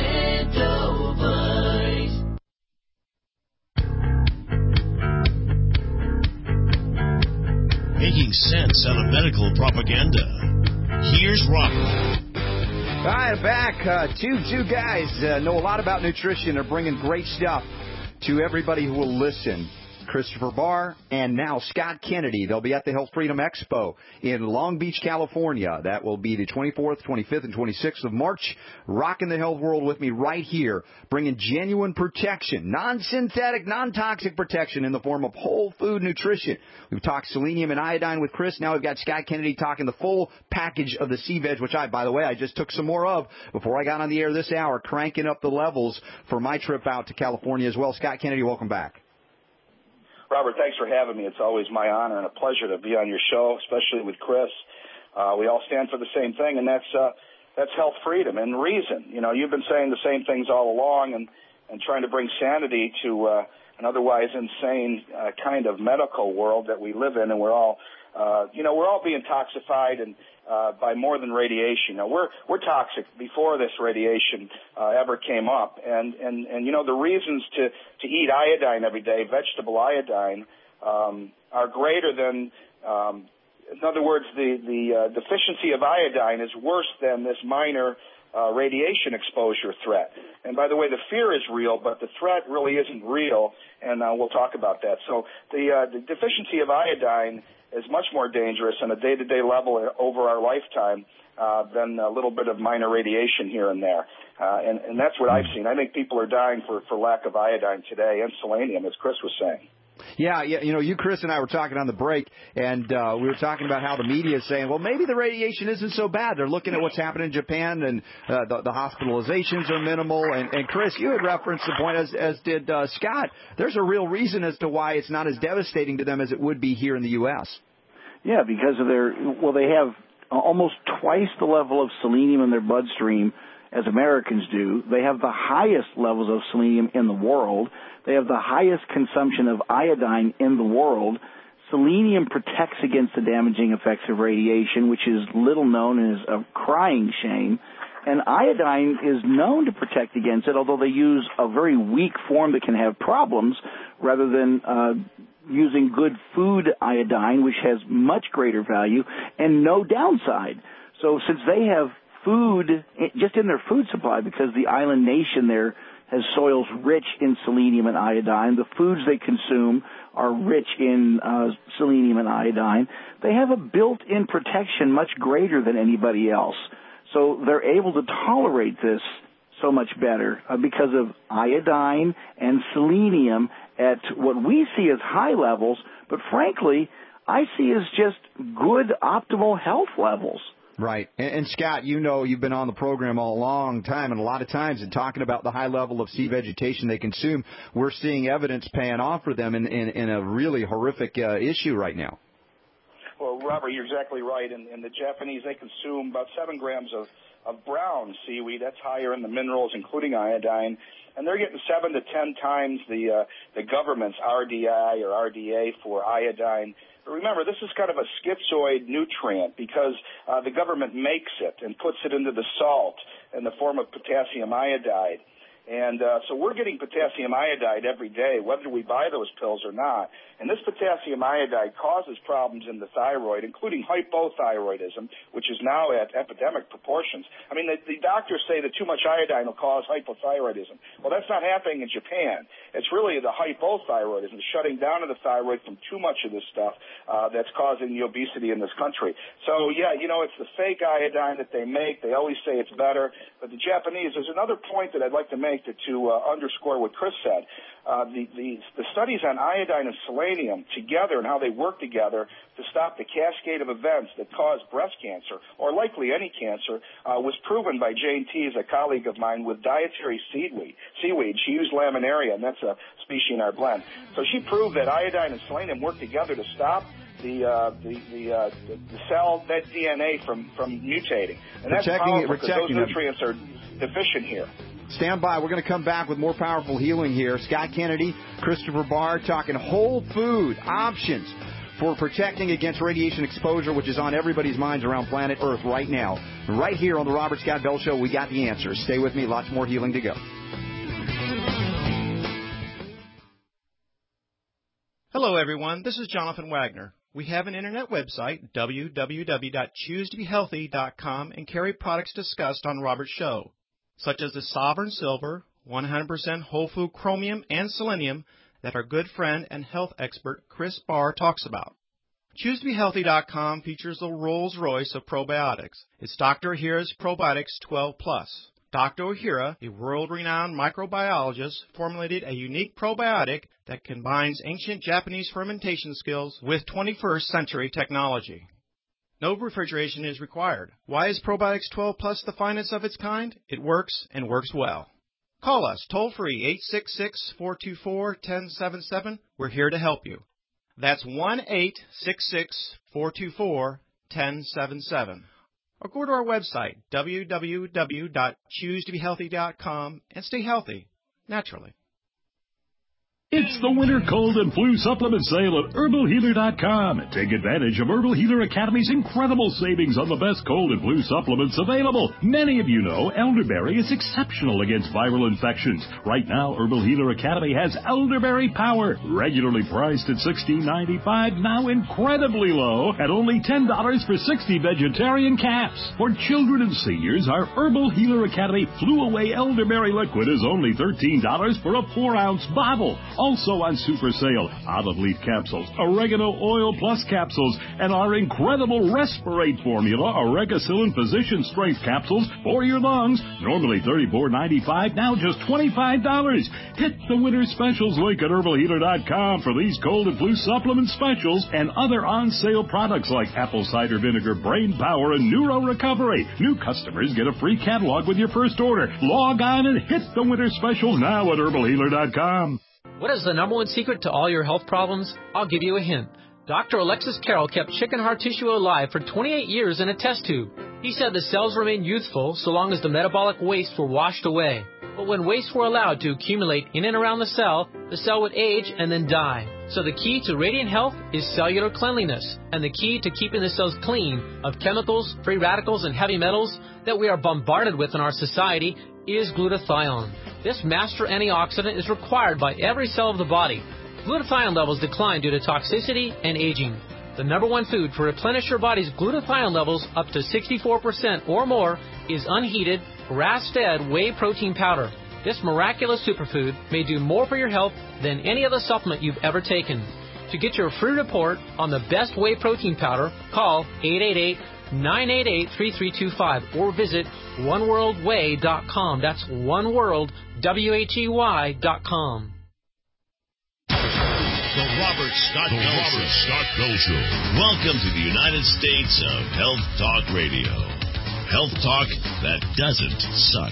Speaker 19: Extendovite.
Speaker 3: Making sense out of medical propaganda. Here's Robert.
Speaker 11: All right, back. Uh, two two guys uh, know a lot about nutrition. They're bringing great stuff to everybody who will listen. Christopher Barr and now Scott Kennedy. They'll be at the Health Freedom Expo in Long Beach, California. That will be the twenty-fourth, twenty-fifth, and twenty-sixth of March. Rocking the health world with me right here, bringing genuine protection, non-synthetic, non-toxic protection in the form of whole food nutrition. We've talked selenium and iodine with Chris. Now we've got Scott Kennedy talking the full package of the Sea Veg, which I, by the way, I just took some more of before I got on the air this hour, cranking up the levels for my trip out to California as well. Scott Kennedy, welcome back.
Speaker 22: Robert, thanks for having me. It's always my honor and a pleasure to be on your show, especially with Chris. Uh, we all stand for the same thing, and that's uh, that's health freedom and reason. You know, you've been saying the same things all along and, and trying to bring sanity to uh, an otherwise insane uh, kind of medical world that we live in, and we're all, uh, you know, we're all being toxified and uh, by more than radiation. Now, we're we're toxic before this radiation uh, ever came up, and, and, and you know the reasons to, to eat iodine every day, vegetable iodine, um, are greater than. Um, in other words, the the uh, deficiency of iodine is worse than this minor uh, radiation exposure threat. And by the way, the fear is real, but the threat really isn't real, and uh, we'll talk about that. So the, uh, the deficiency of iodine is much more dangerous on a day-to-day level over our lifetime uh, than a little bit of minor radiation here and there. Uh, and, and that's what I've seen. I think people are dying for, for lack of iodine today, and selenium, as Chris was saying.
Speaker 11: Yeah, yeah, you know, you, Chris, and I were talking on the break, and uh, we were talking about how the media is saying, well, maybe the radiation isn't so bad. They're looking at what's happening in Japan, and uh, the, the hospitalizations are minimal. And, and, Chris, you had referenced the point, as, as did uh, Scott. There's a real reason as to why it's not as devastating to them as it would be here in the U S
Speaker 12: Yeah, because of their, well, they have almost twice the level of selenium in their bloodstream as Americans do. They have the highest levels of selenium in the world. They have the highest consumption of iodine in the world. Selenium protects against the damaging effects of radiation, which is little known and is a crying shame. And iodine is known to protect against it, although they use a very weak form that can have problems rather than uh, using good food iodine, which has much greater value and no downside. So since they have food just in their food supply, because the island nation there has soils rich in selenium and iodine, the foods they consume are rich in uh, selenium and iodine, they have a built-in protection much greater than anybody else. So they're able to tolerate this so much better uh, because of iodine and selenium at what we see as high levels, but frankly, I see as just good optimal health levels.
Speaker 11: Right. And, and, Scott, you know, you've been on the program all a long time, and a lot of times in talking about the high level of sea vegetation they consume, we're seeing evidence paying off for them in, in, in a really horrific uh, issue right now.
Speaker 22: Well, Robert, you're exactly right. And, and the Japanese, they consume about seven grams of, of brown seaweed. That's higher in the minerals, including iodine. And they're getting seven to ten times the uh, the government's R D I or R D A for iodine. But remember, this is kind of a schizoid nutrient because uh, the government makes it and puts it into the salt in the form of potassium iodide. And uh, so we're getting potassium iodide every day, whether we buy those pills or not. And this potassium iodide causes problems in the thyroid, including hypothyroidism, which is now at epidemic proportions. I mean, the, the doctors say that too much iodine will cause hypothyroidism. Well, that's not happening in Japan. It's really the hypothyroidism, the shutting down of the thyroid from too much of this stuff uh, that's causing the obesity in this country. So, yeah, you know, it's the fake iodine that they make. They always say it's better. But the Japanese, there's another point that I'd like to make to, to uh, underscore what Chris said. Uh, the, the, the studies on iodine and selenium together and how they work together to stop the cascade of events that cause breast cancer, or likely any cancer, uh, was proven by Jane Tees, a colleague of mine, with dietary seaweed. Seaweed. She used laminaria, and that's a species in our blend. So she proved that iodine and selenium work together to stop the uh, the the, uh, the the cell dead D N A from from mutating, and that's powerful because those nutrients are deficient here.
Speaker 11: Stand by. We're going to come back with more powerful healing here. Scott Kennedy, Christopher Barr, talking whole food options for protecting against radiation exposure, which is on everybody's minds around planet Earth right now. Right here on the Robert Scott Bell Show, we got the answers. Stay with me. Lots more healing to go.
Speaker 2: Hello, everyone. This is Jonathan Wagner. We have an internet website, w w w dot choose to be healthy dot com, and carry products discussed on Robert's show, such as the Sovereign Silver, one hundred percent whole food chromium and selenium that our good friend and health expert Chris Barr talks about. choose to be healthy dot com features the Rolls-Royce of probiotics. It's Doctor Ohhira's Probiotics twelve plus. Doctor Ohhira, a world-renowned microbiologist, formulated a unique probiotic that combines ancient Japanese fermentation skills with twenty-first century technology. No refrigeration is required. Why is Probiotics twelve plus the finest of its kind? It works, and works well. Call us toll-free eight six six, four two four, one zero seven seven. We're here to help you. That's one eight six six, four two four, one zero seven seven. Or go to our website, w w w dot choose to be healthy dot com, and stay healthy, naturally.
Speaker 4: It's the winter cold and flu supplement sale at herbal healer dot com. Take advantage of Herbal Healer Academy's incredible savings on the best cold and flu supplements available. Many of you know elderberry is exceptional against viral infections. Right now, Herbal Healer Academy has Elderberry Power, regularly priced at sixteen ninety-five, now incredibly low at only ten dollars for sixty vegetarian caps. For children and seniors, our Herbal Healer Academy Flu Away Elderberry Liquid is only thirteen dollars for a four ounce bottle. Also on super sale, olive leaf capsules, oregano oil plus capsules, and our incredible Respirate formula, Oregacillin Physician Strength capsules for your lungs. Normally thirty-four ninety-five, now just twenty-five dollars. Hit the winter specials link at herbal healer dot com for these cold and flu supplement specials and other on sale products like apple cider vinegar, brain power, and neuro recovery. New customers get a free catalog with your first order. Log on and hit the winter specials now at herbal healer dot com.
Speaker 5: What is the number one secret to all your health problems? I'll give you a hint. Doctor Alexis Carroll kept chicken heart tissue alive for twenty-eight years in a test tube. He said the cells remained youthful so long as the metabolic wastes were washed away. But when wastes were allowed to accumulate in and around the cell, the cell would age and then die. So the key to radiant health is cellular cleanliness, and the key to keeping the cells clean of chemicals, free radicals, and heavy metals that we are bombarded with in our society is glutathione. This master antioxidant is required by every cell of the body. Glutathione levels decline due to toxicity and aging. The number one food to replenish your body's glutathione levels up to sixty-four percent or more is unheated, grass-fed whey protein powder. This miraculous superfood may do more for your health than any other supplement you've ever taken. To get your free report on the best whey protein powder, call eight eight eight, nine eight eight, three three two five or visit one world whey dot com. That's oneworld, W H E Y dot com.
Speaker 3: The Robert Scott the Bell Robert Show. Scott Bell Show. Welcome to the United States of Health Talk Radio. Health talk that doesn't suck.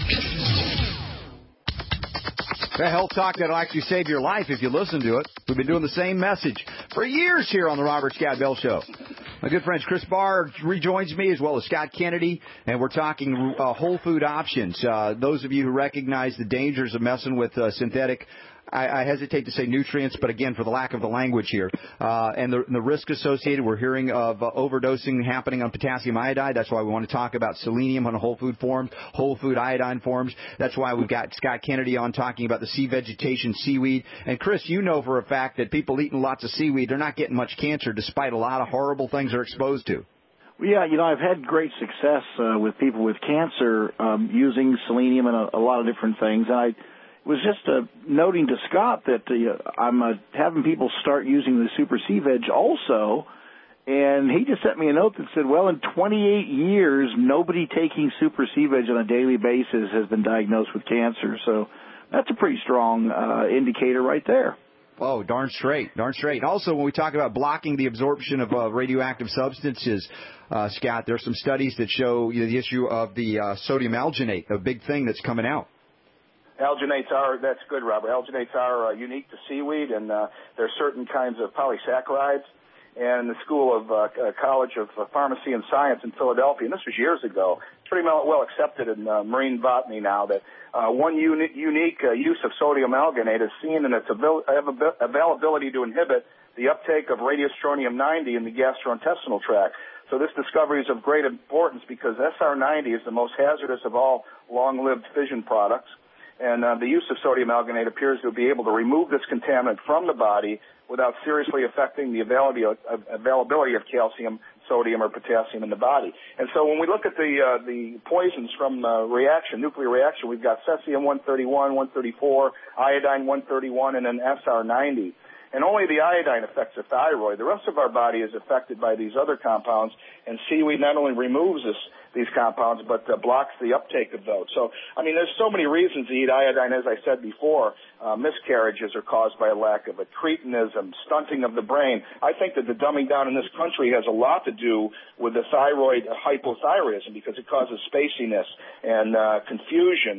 Speaker 11: The health talk that'll actually save your life if you listen to it. We've been doing the same message for years here on the Robert Scott Bell Show. My good friends Chris Barr rejoins me, as well as Scott Kennedy, and we're talking uh, whole food options. Uh, those of you who recognize the dangers of messing with uh, synthetic, I, I hesitate to say nutrients, but again, for the lack of the language here, uh, and the, the risk associated, we're hearing of uh, overdosing happening on potassium iodide. That's why we want to talk about selenium on whole food forms, whole food iodine forms. That's why we've got Scott Kennedy on talking about the sea vegetation seaweed. And Chris, you know for a fact that people eating lots of seaweed, they're not getting much cancer despite a lot of horrible things they're exposed to.
Speaker 12: Well, yeah, you know, I've had great success uh, with people with cancer um, using selenium and a, a lot of different things. And I was just uh, noting to Scott that uh, I'm uh, having people start using the Super Sea Veg also, and he just sent me a note that said, well, in twenty-eight years, nobody taking Super Sea Veg on a daily basis has been diagnosed with cancer. So that's a pretty strong uh, indicator right there.
Speaker 11: Oh, darn straight, darn straight. And also, when we talk about blocking the absorption of uh, radioactive substances, uh, Scott, there are some studies that show you know, the issue of the uh, sodium alginate, a big thing that's coming out.
Speaker 22: Alginates are, that's good, Robert. Alginates are uh, unique to seaweed, and uh, there are certain kinds of polysaccharides. And the School of uh, College of Pharmacy and Science in Philadelphia, and this was years ago, pretty well, well accepted in uh, marine botany now, that uh, one uni- unique uh, use of sodium alginate is seen in its avail- availability to inhibit the uptake of radiostrontium ninety in the gastrointestinal tract. So this discovery is of great importance because S R ninety is the most hazardous of all long-lived fission products. And uh, the use of sodium alginate appears to be able to remove this contaminant from the body without seriously affecting the availability of, availability of calcium, sodium, or potassium in the body. And so when we look at the uh, the poisons from uh, reaction, nuclear reaction, we've got cesium one thirty-one, one thirty-four, iodine one thirty-one, and then S R ninety. And only the iodine affects the thyroid. The rest of our body is affected by these other compounds, and seaweed not only removes this, these compounds, but uh, blocks the uptake of those. So, I mean, there's so many reasons to eat iodine. As I said before, uh, miscarriages are caused by a lack of it, cretinism, stunting of the brain. I think that the dumbing down in this country has a lot to do with the thyroid hypothyroidism because it causes spaciness and uh, confusion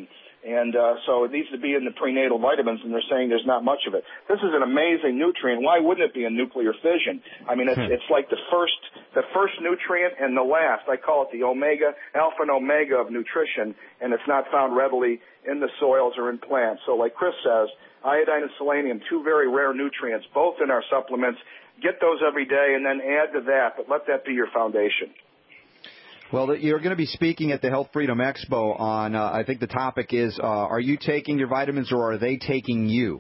Speaker 22: And uh, so it needs to be in the prenatal vitamins, and they're saying there's not much of it. This is an amazing nutrient. Why wouldn't it be in nuclear fission? I mean, it's, it's like the first the first nutrient and the last. I call it the omega, alpha and omega of nutrition, and it's not found readily in the soils or in plants. So like Chris says, iodine and selenium, two very rare nutrients, both in our supplements. Get those every day and then add to that, but let that be your foundation.
Speaker 11: Well, you're going to be speaking at the Health Freedom Expo on, uh, I think the topic is, uh, are you taking your vitamins or are they taking you?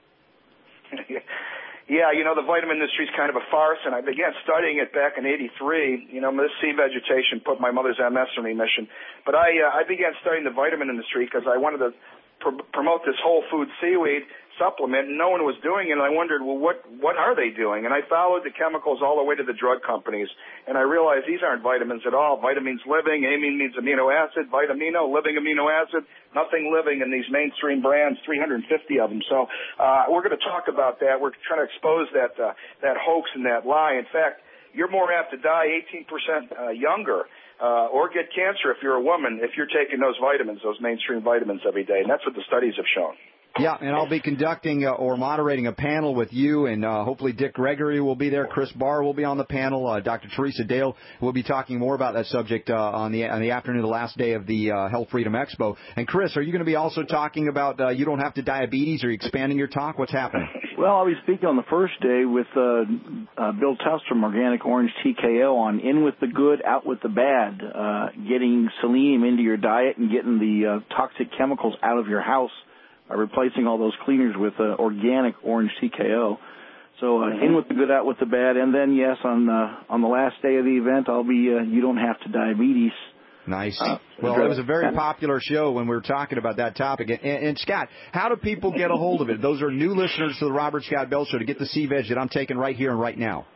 Speaker 22: Yeah, you know, the vitamin industry is kind of a farce, and I began studying it back in eighty-three. You know, this sea vegetation put my mother's M S in remission. But I, uh, I began studying the vitamin industry because I wanted to pr- promote this whole food seaweed supplement, and no one was doing it, and I wondered, well, what what are they doing? And I followed the chemicals all the way to the drug companies, and I realized these aren't vitamins at all. Vitamins living, amine means amino acid, vitamino, living amino acid, nothing living in these mainstream brands, three hundred fifty of them. So uh, we're going to talk about that. We're trying to expose that uh, that hoax and that lie. In fact, you're more apt to die eighteen percent uh, younger uh, or get cancer if you're a woman if you're taking those vitamins, those mainstream vitamins every day, and that's what the studies have shown.
Speaker 11: Yeah, and I'll be conducting uh, or moderating a panel with you, and uh, hopefully Dick Gregory will be there. Chris Barr will be on the panel. Uh, Doctor Teresa Dale will be talking more about that subject uh, on the on the afternoon, the last day of the uh, Health Freedom Expo. And Chris, are you going to be also talking about uh, you don't have to diabetes? Are you expanding your talk? What's happening?
Speaker 12: Well, I'll be speaking on the first day with uh, uh, Bill Tufts from Organic Orange T K O on in with the good, out with the bad, uh, getting selenium into your diet and getting the uh, toxic chemicals out of your house. Uh, replacing all those cleaners with uh, Organic Orange T K O. So uh, in with the good, out with the bad. And then, yes, on uh, on the last day of the event, I'll be uh, You Don't Have to Diabetes.
Speaker 11: Nice. Uh, well, it was a very popular show when we were talking about that topic. And, and, and, Scott, how do people get a hold of it? Those are new listeners to the Robert Scott Bell Show to get the C-Veg that I'm taking right here and right now.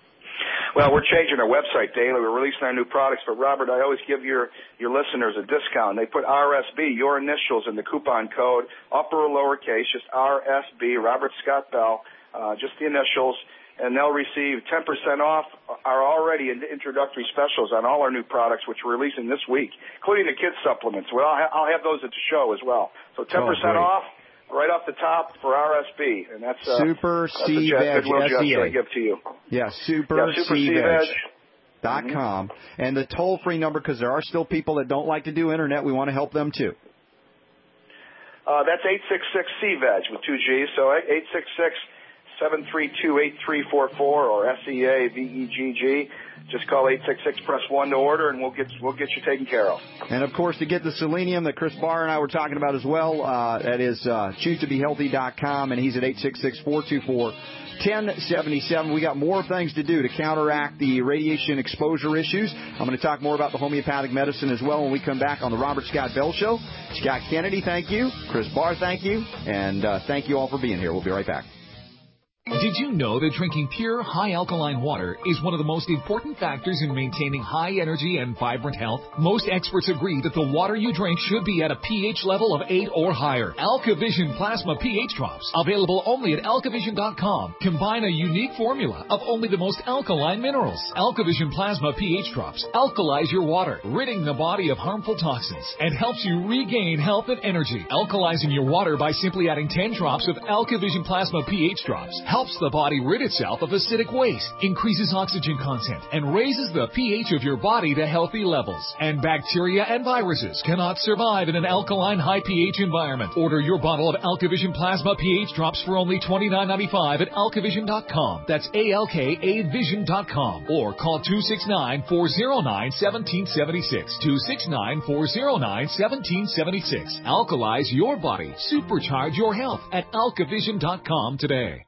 Speaker 22: Well, we're changing our website daily. We're releasing our new products. But, Robert, I always give your, your listeners a discount. They put R S B, your initials, in the coupon code, upper or lowercase, just R S B, Robert Scott Bell, uh, just the initials, and they'll receive ten percent off our already introductory specials on all our new products, which we're releasing this week, including the kids' supplements. Well, I'll, ha- I'll have those at the show as well. So ten percent oh, off. Right off the top for R S B, and that's uh,
Speaker 11: Super C Veg
Speaker 22: S E A. I give to you.
Speaker 11: Yeah, Super, yeah, Super C Veg dot com, mm-hmm. And the toll free number, because there are still people that don't like to do internet. We want to help them too.
Speaker 22: Uh, that's eight six six C Veg with two G's. So eight six six seven three two eight three four four or S E A V E G G. Just call eight six six, press one to order, and we'll get we'll get you taken care of.
Speaker 11: And, of course, to get the selenium that Chris Barr and I were talking about as well, uh, that is uh, choose to be healthy dot com, and he's at eight six six, four two four, one zero seven seven. We got more things to do to counteract the radiation exposure issues. I'm going to talk more about the homeopathic medicine as well when we come back on the Robert Scott Bell Show. Scott Kennedy, thank you. Chris Barr, thank you. And uh, thank you all for being here. We'll be right back.
Speaker 6: Did you know that drinking pure, high-alkaline water is one of the most important factors in maintaining high energy and vibrant health? Most experts agree that the water you drink should be at a pH level of eight or higher. AlkaVision Plasma pH Drops, available only at alkavision dot com, combine a unique formula of only the most alkaline minerals. AlkaVision Plasma pH Drops alkalize your water, ridding the body of harmful toxins, and helps you regain health and energy. Alkalizing your water by simply adding ten drops of AlkaVision Plasma pH Drops helps the body rid itself of acidic waste, increases oxygen content, and raises the pH of your body to healthy levels. And bacteria and viruses cannot survive in an alkaline high pH environment. Order your bottle of AlkaVision Plasma pH Drops for only twenty-nine ninety-five at alkavision dot com. That's A L K A vision dot com. Or call two six nine, four zero nine, one seven seven six. two six nine, four zero nine, one seven seven six. Alkalize your body. Supercharge your health at alkavision dot com today.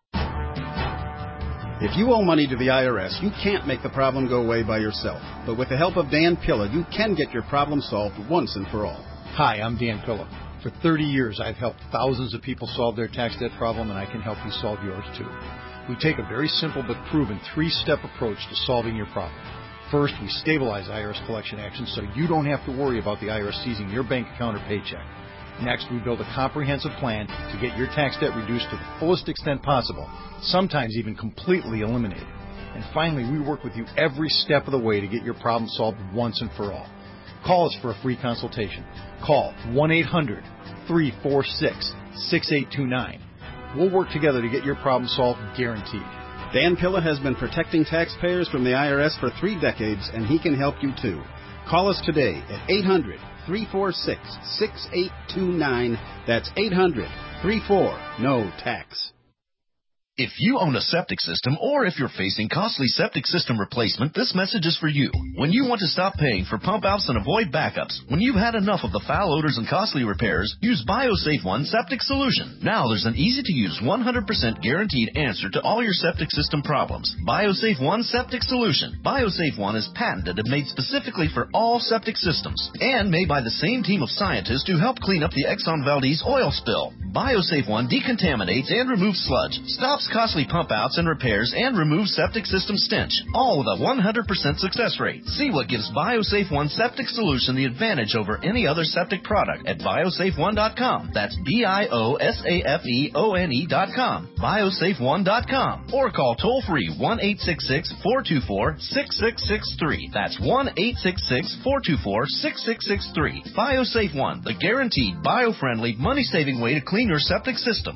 Speaker 7: If you owe money to the I R S, you can't make the problem go away by yourself. But with the help of Dan Pilla, you can get your problem solved once and for all.
Speaker 23: Hi, I'm Dan Pilla. For thirty years, I've helped thousands of people solve their tax debt problem, and I can help you solve yours too. We take a very simple but proven three-step approach to solving your problem. First, we stabilize I R S collection actions so you don't have to worry about the I R S seizing your bank account or paycheck. Next, we build a comprehensive plan to get your tax debt reduced to the fullest extent possible, sometimes even completely eliminated. And finally, we work with you every step of the way to get your problem solved once and for all. Call us for a free consultation. Call one eight hundred, three four six, six eight two nine. We'll work together to get your problem solved, guaranteed.
Speaker 7: Dan Pilla has been protecting taxpayers from the I R S for three decades, and he can help you too. Call us today at eight hundred, three four six, six eight two nine. That's eight hundred, three four, N O tax.
Speaker 9: If you own a septic system or if you're facing costly septic system replacement, this message is for you. When you want to stop paying for pump outs and avoid backups, when you've had enough of the foul odors and costly repairs, use BioSafe One Septic Solution. Now there's an easy-to-use one hundred percent guaranteed answer to all your septic system problems. BioSafe One Septic Solution. BioSafe One is patented and made specifically for all septic systems and made by the same team of scientists who helped clean up the Exxon Valdez oil spill. BioSafe One decontaminates and removes sludge, stops costly pump outs and repairs, and removes septic system stench, all with a one hundred percent success rate. See what gives BioSafe One Septic Solution the advantage over any other septic product at biosafe one dot com. That's B I O S A F E O N E dot com. biosafe one dot com. Or call toll-free one eight six six, four two four, six six six three. That's one eight six six, four two four, six six six three. BioSafe One, the guaranteed, bio-friendly, money-saving way to clean your septic system.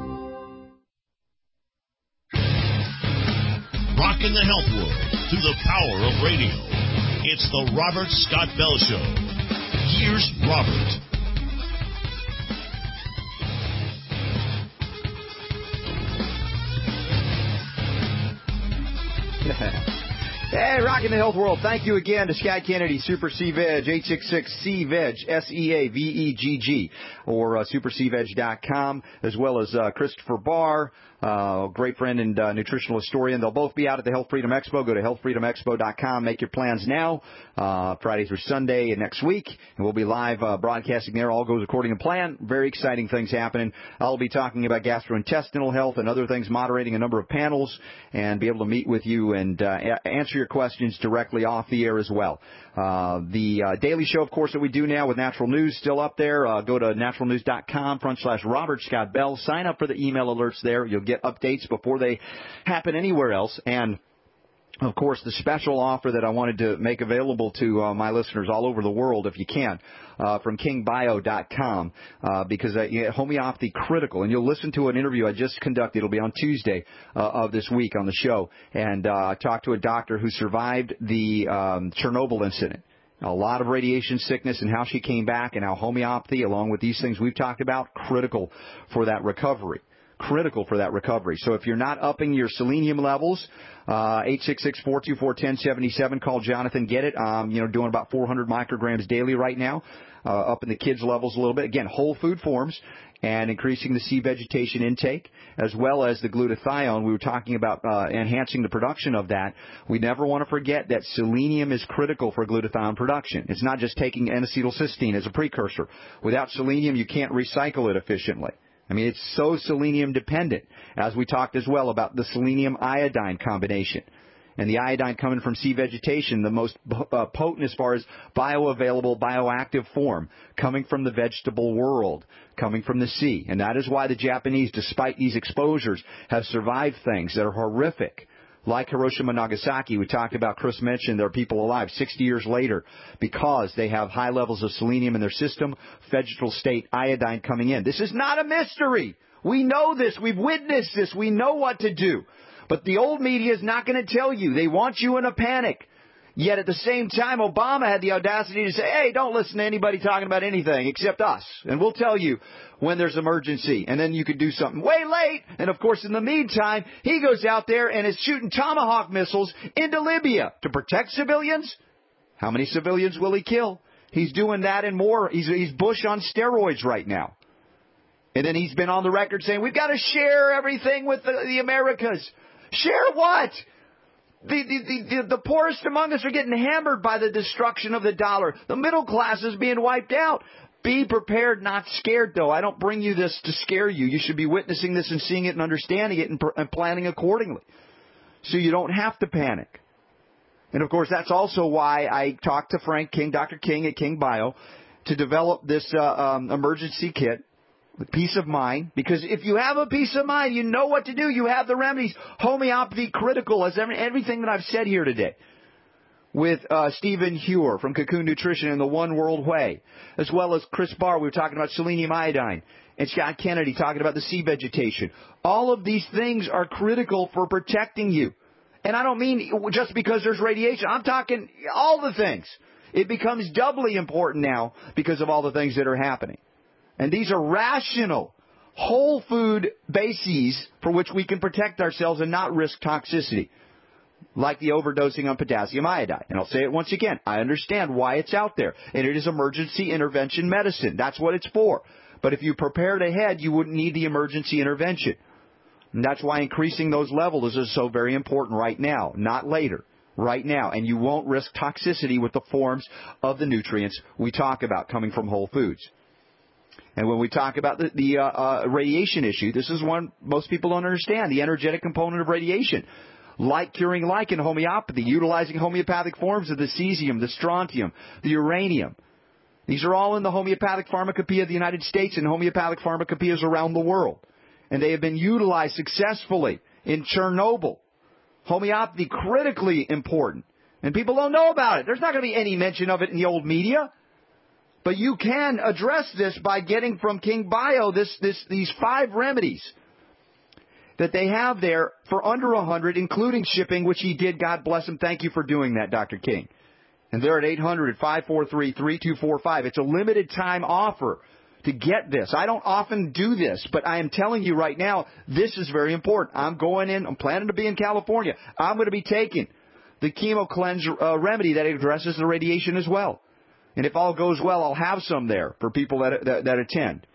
Speaker 3: Rocking the health world through the power of radio. It's the Robert Scott Bell Show. Here's Robert.
Speaker 11: Hey, rocking the health world. Thank you again to Scott Kennedy, Super C Veg, eight six six C Veg, S E A V E G G, or uh, super c veg dot com, as well as uh, Christopher Barr, uh, great friend and uh, nutritional historian. They'll both be out at the Health Freedom Expo. Go to health freedom expo dot com. Make your plans now, uh, Friday through Sunday and next week. And we'll be live uh, broadcasting there. All goes according to plan. Very exciting things happening. I'll be talking about gastrointestinal health and other things, moderating a number of panels, and be able to meet with you and uh, a- answer your questions directly off the air as well. Uh, the uh, daily show, of course, that we do now with Natural News still up there. Uh, go to natural news dot com front slash Robert Scott Bell. Sign up for the email alerts there. You'll get updates before they happen anywhere else. And of course, the special offer that I wanted to make available to uh, my listeners all over the world, if you can, uh, from king bio dot com, uh, because uh, yeah, homeopathy critical. And you'll listen to an interview I just conducted. It'll be on Tuesday uh, of this week on the show. And uh, I talked to a doctor who survived the um, Chernobyl incident. A lot of radiation sickness and how she came back, and how homeopathy, along with these things we've talked about, critical for that recovery. Critical for that recovery. So if you're not upping your selenium levels, uh, eight six six, four two four, one zero seven seven, call Jonathan, get it. Um, you know, doing about four hundred micrograms daily right now, uh, upping the kids' levels a little bit. Again, whole food forms and increasing the C vegetation intake, as well as the glutathione. We were talking about uh, enhancing the production of that. We never want to forget that selenium is critical for glutathione production. It's not just taking N-acetylcysteine as a precursor. Without selenium, you can't recycle it efficiently. I mean, it's so selenium dependent, as we talked as well about the selenium-iodine combination. And the iodine coming from C vegetation, the most uh, potent as far as bioavailable, bioactive form, coming from the vegetable world, coming from the sea. And that is why the Japanese, despite these exposures, have survived things that are horrific. Like Hiroshima and Nagasaki, we talked about, Chris mentioned, there are people alive sixty years later because they have high levels of selenium in their system, vegetal state iodine coming in. This is not a mystery. We know this. We've witnessed this. We know what to do. But the old media is not going to tell you. They want you in a panic. Yet at the same time, Obama had the audacity to say, hey, don't listen to anybody talking about anything except us. And we'll tell you when there's emergency. And then you could do something way late. And, of course, in the meantime, he goes out there and is shooting Tomahawk missiles into Libya to protect civilians. How many civilians will he kill? He's doing that and more. He's, he's Bush on steroids right now. And then he's been on the record saying, we've got to share everything with the, the Americas. Share what? The, the, the, the poorest among us are getting hammered by the destruction of the dollar. The middle class is being wiped out. Be prepared, not scared, though. I don't bring you this to scare you. You should be witnessing this and seeing it and understanding it and, and planning accordingly. So you don't have to panic. And, of course, that's also why I talked to Frank King, Doctor King at King Bio, to develop this uh, um, emergency kit. With peace of mind, because if you have a peace of mind, you know what to do. You have the remedies. Homeopathy critical, as every, everything that I've said here today. with uh, Stephen Hewer from Cocoon Nutrition and the One World Way, as well as Chris Barr. We were talking about selenium iodine, and Scott Kennedy talking about the sea vegetation. All of these things are critical for protecting you. And I don't mean just because there's radiation. I'm talking all the things. It becomes doubly important now because of all the things that are happening. And these are rational, whole food bases for which we can protect ourselves and not risk toxicity, like the overdosing on potassium iodide. And I'll say it once again. I understand why it's out there. And it is emergency intervention medicine. That's what it's for. But if you prepared ahead, you wouldn't need the emergency intervention. And that's why increasing those levels is so very important right now, not later. Right now, and you won't risk toxicity with the forms of the nutrients we talk about coming from whole foods. And when we talk about the, the uh, uh, radiation issue, this is one most people don't understand, the energetic component of radiation. Like curing like in homeopathy, utilizing homeopathic forms of the cesium, the strontium, the uranium. These are all in the homeopathic pharmacopoeia of the United States and homeopathic pharmacopoeias around the world. And they have been utilized successfully in Chernobyl. Homeopathy, critically important. And people don't know about it. There's not going to be any mention of it in the old media. But you can address this by getting from King Bio this, this, these five remedies that they have there for under a hundred, including shipping, which he did. God bless him. Thank you for doing that, Doctor King. And they're at eight hundred, five four three, three two four five. It's a limited time offer to get this. I don't often do this, but I am telling you right now, this is very important. I'm going in, I'm planning to be in California. I'm going to be taking the chemo cleanse uh, remedy that addresses the radiation as well. And if all goes well, I'll have some there for people that, that, that attend.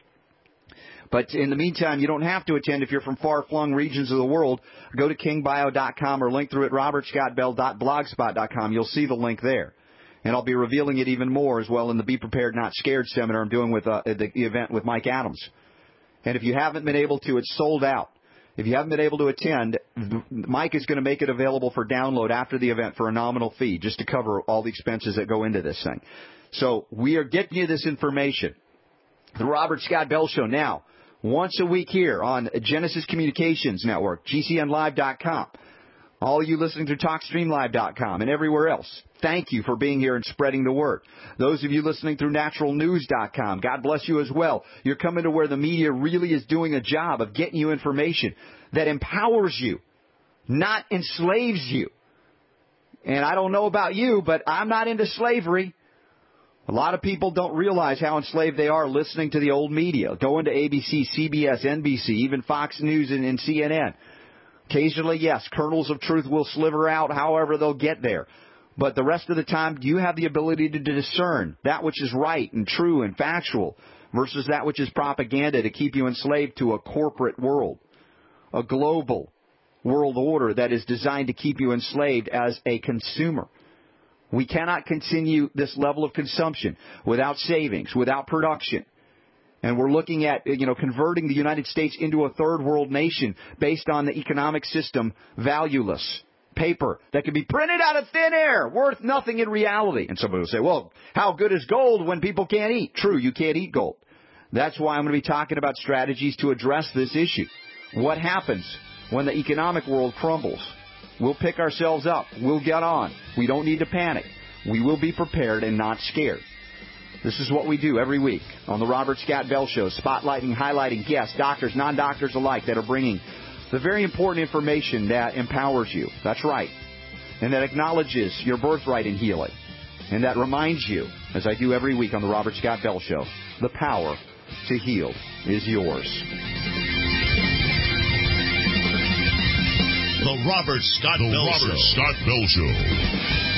Speaker 11: But in the meantime, you don't have to attend if you're from far-flung regions of the world. Go to king bio dot com or link through at robert scott bell dot blogspot dot com. You'll see the link there. And I'll be revealing it even more as well in the Be Prepared, Not Scared seminar I'm doing with uh, the event with Mike Adams. And if you haven't been able to, it's sold out. If you haven't been able to attend, Mike is going to make it available for download after the event for a nominal fee, just to cover all the expenses that go into this thing. So we are getting you this information. The Robert Scott Bell Show now, once a week here on Genesis Communications Network, G C N live dot com. All of you listening to talk stream live dot com and everywhere else, thank you for being here and spreading the word. Those of you listening through natural news dot com, God bless you as well. You're coming to where the media really is doing a job of getting you information that empowers you, not enslaves you. And I don't know about you, but I'm not into slavery. A lot of people don't realize how enslaved they are listening to the old media. Going to A B C, C B S, N B C, even Fox News and, and C N N. Occasionally, yes, kernels of truth will sliver out, however they'll get there. But the rest of the time, you have the ability to discern that which is right and true and factual versus that which is propaganda to keep you enslaved to a corporate world, a global world order that is designed to keep you enslaved as a consumer. We cannot continue this level of consumption without savings, without production. And we're looking at, you know, converting the United States into a third world nation based on the economic system, valueless paper that can be printed out of thin air, worth nothing in reality. And somebody will say, well, how good is gold when people can't eat? True, you can't eat gold. That's why I'm going to be talking about strategies to address this issue. What happens when the economic world crumbles? We'll pick ourselves up. We'll get on. We don't need to panic. We will be prepared and not scared. This is what we do every week on the Robert Scott Bell Show, spotlighting, highlighting guests, doctors, non-doctors alike, that are bringing the very important information that empowers you. That's right. And that acknowledges your birthright in healing. And that reminds you, as I do every week on the Robert Scott Bell Show, the power to heal is yours.
Speaker 3: The Robert Scott
Speaker 1: the
Speaker 3: Bell
Speaker 1: Robert
Speaker 3: Show.
Speaker 1: Scott Bell Show.